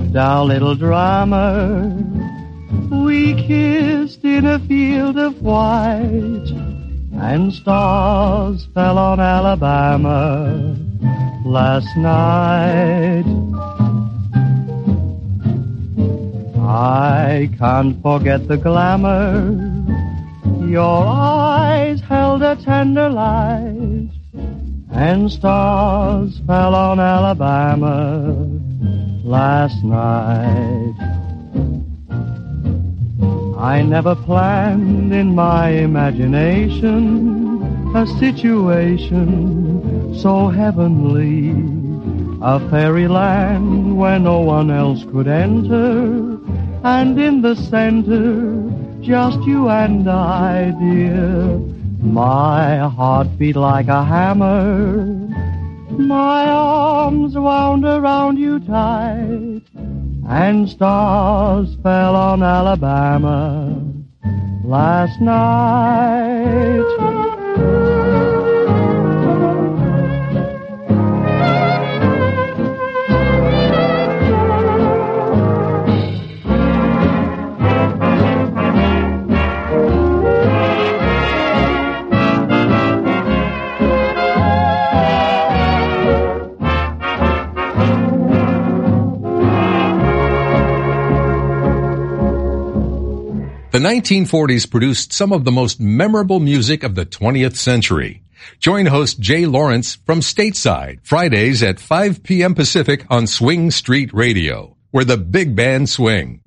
lived our little drama. We kissed in a field of white, and stars fell on Alabama last night. I can't forget the glamour. Your eyes held a tender light, and stars fell on Alabama last night. I never planned in my imagination a situation so heavenly, a fairyland where no one else could enter, and in the center, just you and I, dear. My heart beat like a hammer. My arms wound around you tight, and stars fell on Alabama last night. The 1940s produced some of the most memorable music of the 20th century. Join host Jay Lawrence from Stateside, Fridays at 5 p.m. Pacific on Swing Street Radio, where the big band swing.